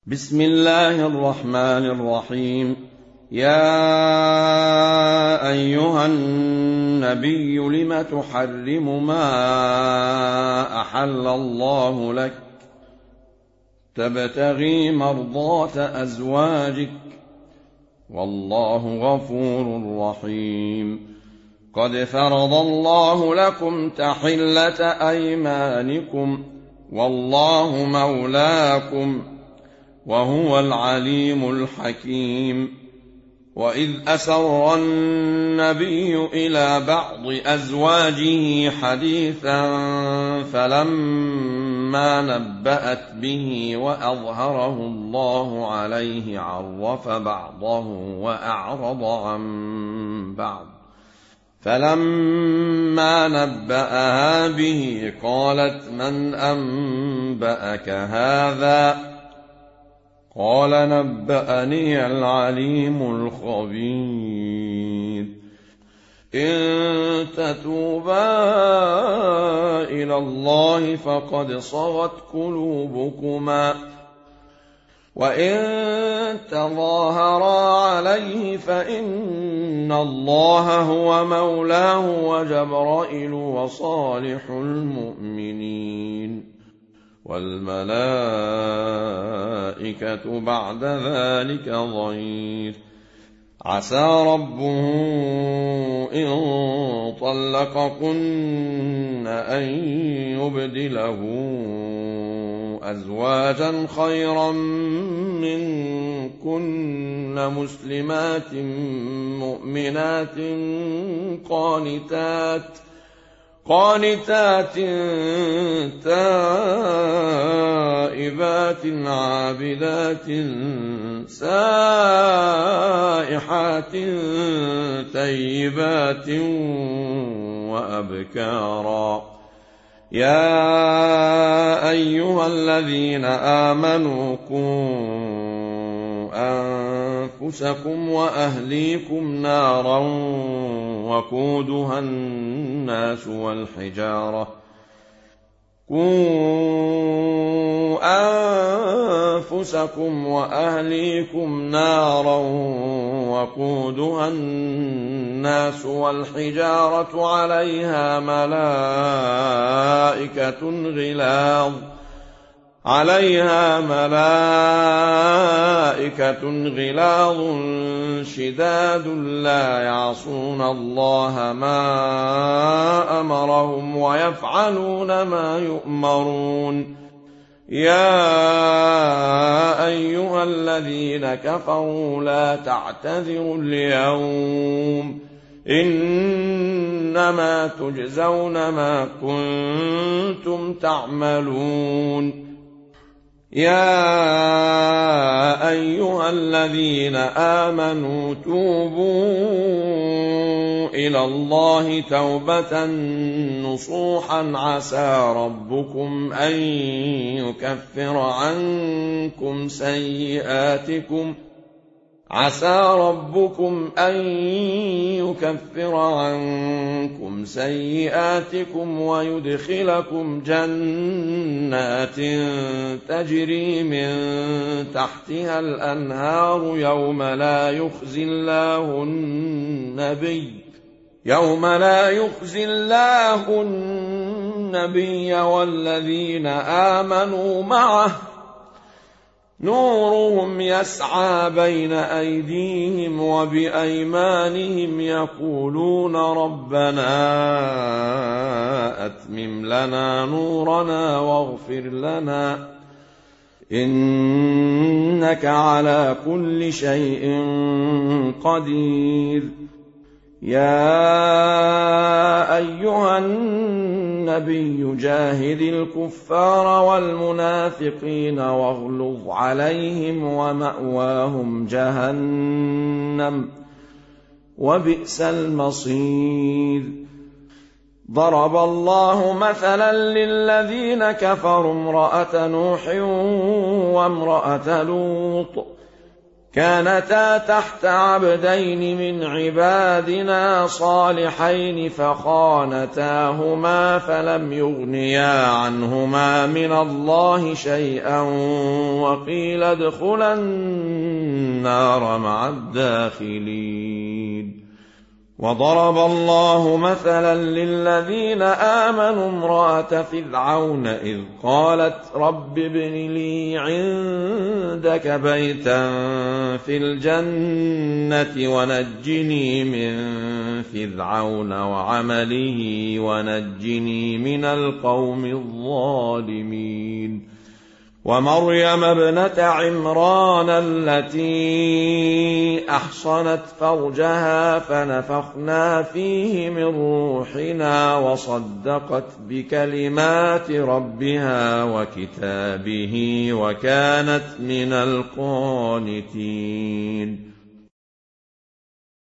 بسم الله الرحمن الرحيم. يا أيها النبي لم تحرم ما أحل الله لك تبتغي مرضات أزواجك والله غفور رحيم. قد فرض الله لكم تحلة أيمانكم والله مولاكم وهو العليم الحكيم. وإذ أسر النبي إلى بعض أزواجه حديثا فلما نبأت به وأظهره الله عليه عرف بعضه وأعرض عن بعض، فلما نبأها به قالت من أنبأك هذا؟ قال نبأني العليم الخبير. إن تتوبا إلى الله فقد صغت قلوبكما، وإن تظاهرا عليه فإن الله هو مولاه وجبرائيل وصالح المؤمنين والملائكة بعد ذلك ظهير. عسى ربه إن طلقكن أن يبدله أزواجا خيرا منكن مسلمات مؤمنات قانتات تائبات عابدات سائحات ثيبات وأبكارا. يا أيها الذين آمنوا قوا أنفسكم وأهليكم نارا وقودها الناس والحجارة عليها ملائكة غلاظ شداد لا يعصون الله ما أمرهم ويفعلون ما يؤمرون. يا أيها الذين كفروا لا تعتذروا اليوم إنما تجزون ما كنتم تعملون. يا أيها الذين آمنوا توبوا إلى الله توبة نصوحا عسى ربكم أن يكفر عنكم سيئاتكم ويدخلكم جنات تجري من تحتها الأنهار يوم لا يخزي الله النبي والذين آمنوا معه نورهم يسعى بين أيديهم وبأيمانهم يقولون ربنا أتمم لنا نورنا واغفر لنا إنك على كل شيء قدير. يا أيها النبي جاهد الكفار والمنافقين واغلظ عليهم ومأواهم جهنم وبئس المصير. ضرب الله مثلا للذين كفروا امرأة نوح وامرأة لوط كانتا تحت عبدين من عبادنا صالحين فخانتاهما فلم يغنيا عنهما من الله شيئا وقيل ادخلا النار مع الداخلين. وضرب الله مثلا للذين آمنوا امرأة فرعون إذ قالت رب ابن لي عندك بيتا في الجنة ونجني من فرعون وعمله ونجني من القوم الظالمين. ومريم ابنة عمران التي أحصنت فرجها فنفخنا فيه من روحنا وصدقت بكلمات ربها وكتابه وكانت من القانتين.